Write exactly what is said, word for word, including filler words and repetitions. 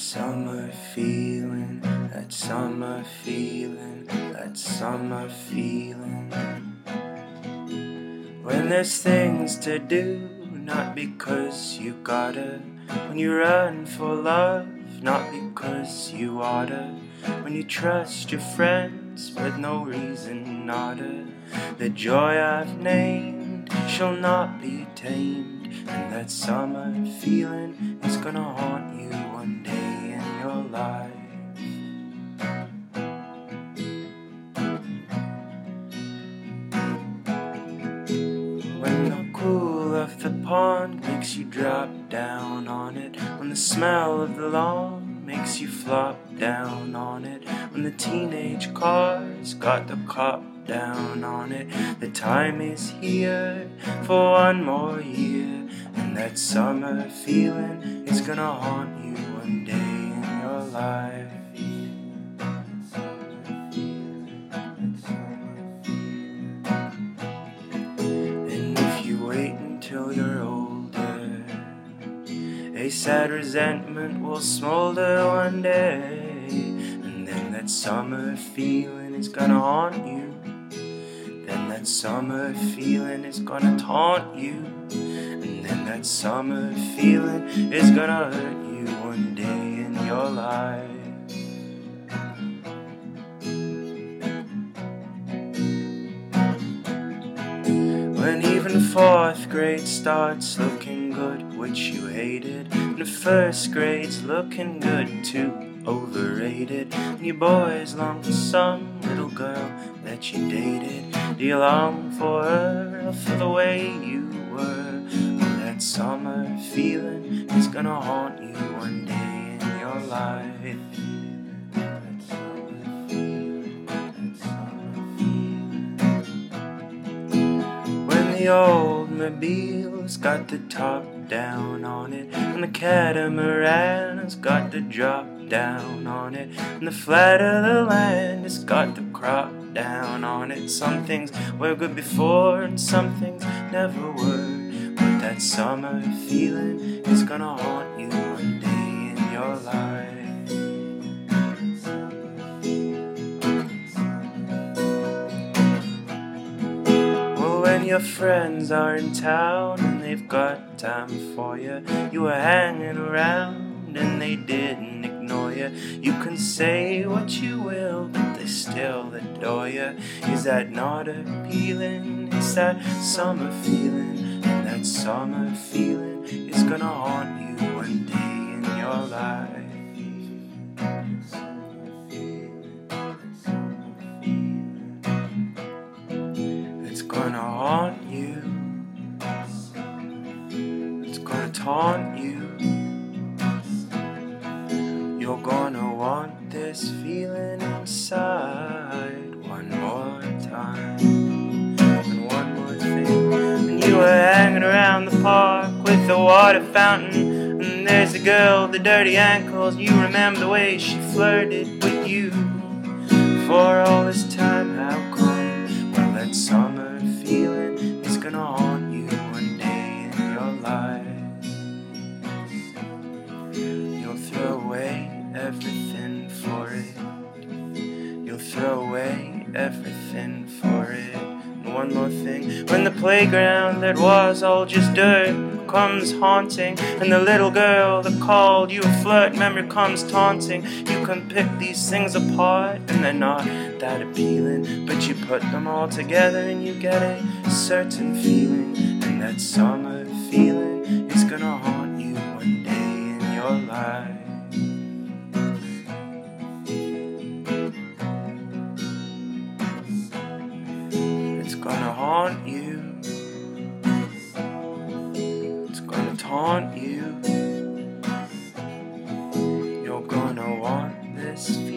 summer feeling, that summer feeling, that summer feeling. When there's things to do, not because you gotta. When you run for love, not because you oughta. When you trust your friends with no reason nada. The joy I've named shall not be tamed, and that summer feeling is gonna haunt you one day in your life. When the cool of the pond makes you drop down on it, when the smell of the lawn makes you flop down on it, when the teenage car's got the cop down on it, the time is here for one more year, and that summer feeling is gonna haunt you one day in your life. And if you wait until you're older, a sad resentment will smolder one day, and then that summer feeling is gonna haunt you. Then that summer feeling is gonna taunt you, and then that summer feeling is gonna hurt you one day in your life. When even fourth grade starts looking good, which you hated, and the first grade's looking good too, overrated, and you boys long for some little girl that you dated. Do you long for her or for the way you were? Well, that summer feeling is gonna haunt you one day in your life. That summer feeling, that summer feeling. When the old mobile's got the top down on it, and the catamaran's got the drop down on it, and the flat of the land has got the crop down on it. Some things were good before and some things never were, but that summer feeling is gonna haunt you one day in your life. Well, when your friends are in town and they've got time for you, you were hanging around and they didn't ignore you. You can say what you will, but they still adore you. Is that not appealing? It's that summer feeling, and that summer feeling is gonna haunt you one day in your life. It's gonna haunt you. It's gonna taunt you. You're gonna want this feeling inside one more time. And one more thing. When you were hanging around the park with the water fountain, and there's a girl with the dirty ankles, you remember the way she flirted with you. For all this time, how come? Well, that summer feeling is gonna haunt you one day in your life. You'll throw away everything for it. You'll throw away everything for it. And one more thing, when the playground that was all just dirt comes haunting, and the little girl that called you a flirt memory comes taunting, you can pick these things apart and they're not that appealing, but you put them all together and you get a certain feeling, and that summer feeling is gonna haunt you one day in your life. It's gonna haunt you. It's gonna taunt you. You're gonna want this feeling.